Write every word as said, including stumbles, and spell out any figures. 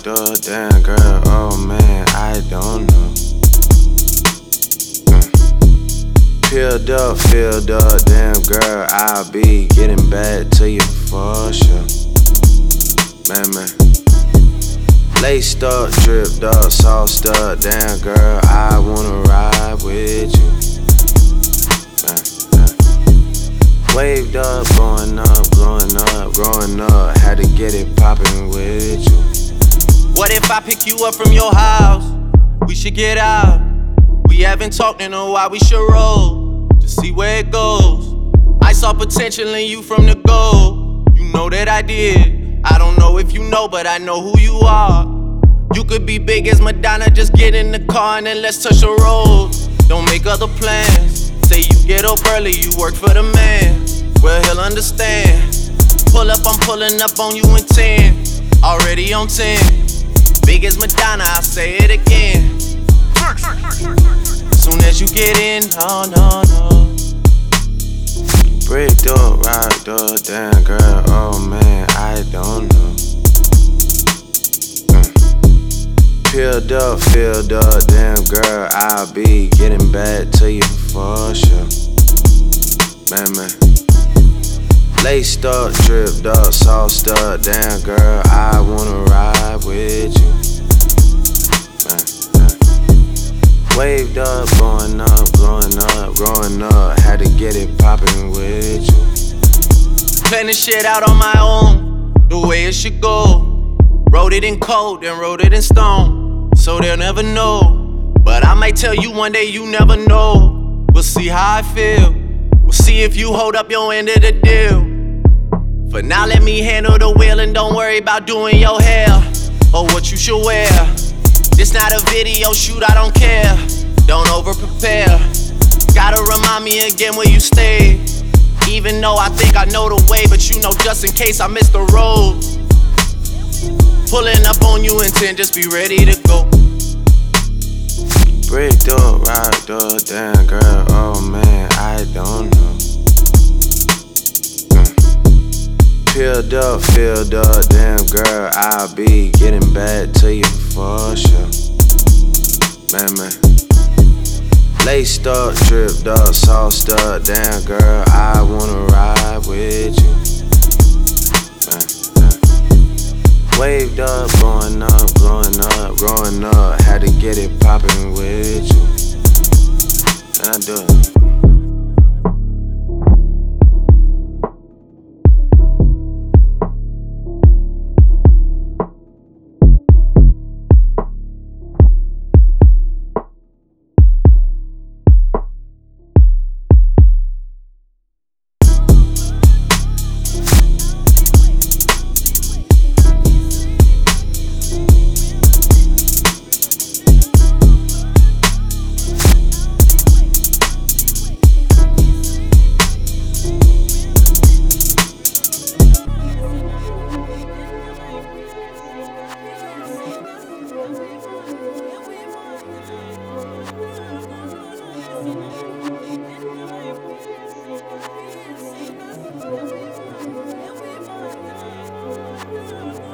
the damn girl, oh man, I don't know. Mm. Peeled up, filled up, damn girl, I'll be getting back to you for sure. Man, man. Laced up, dripped up, sauced up, damn girl, I wanna ride with you. Man, man. Waved up, blowing up, blowing up, growing up, had to get it poppin' with you. What if I pick you up from your house? We should get out. We haven't talked in a while, we should roll. Just see where it goes. I saw potential in you from the go. You know that I did. I don't know if you know, but I know who you are. You could be big as Madonna, just get in the car and then let's touch the road. Don't make other plans. Say you get up early, you work for the man. Well, he'll understand. Pull up, I'm pulling up on you in ten. Already on ten. Big as Madonna, I'll say it again. Soon as you get in, no, no, no. Bricked up, rocked up, damn girl, oh man, I don't know. Mm. Peeled up, filled up, damn girl, I'll be getting back to you for sure. Man, man. Laced up, dripped up, sauced up, damn girl, I wanna ride with you. Man, man. Waved up, blowing up, blowing up, growing up, had to get it poppin' with you. Plan this shit out on my own, the way it should go. Wrote it in code, then wrote it in stone, so they'll never know. But I might tell you one day, you never know. We'll see how I feel, we'll see if you hold up your end of the deal. For now, let me handle the wheel and don't worry about doing your hair or what you should wear. This not a video shoot, I don't care. Don't over-prepare. Gotta remind me again where you stay. Even though I think I know the way, but you know just in case I miss the road. Pulling up on you in ten, just be ready to go. Bricked up, rocked up, damn girl, oh man, I don't know. Peeled up, filled up, damn girl, I'll be getting back to you for sure. Man, man. Laced up, dripped up, sauced up, damn girl, I wanna ride with you. Man, man. Waved up, blowing up, blowing up, growing up, had to get it poppin' with you. And I do it. We'll be right back.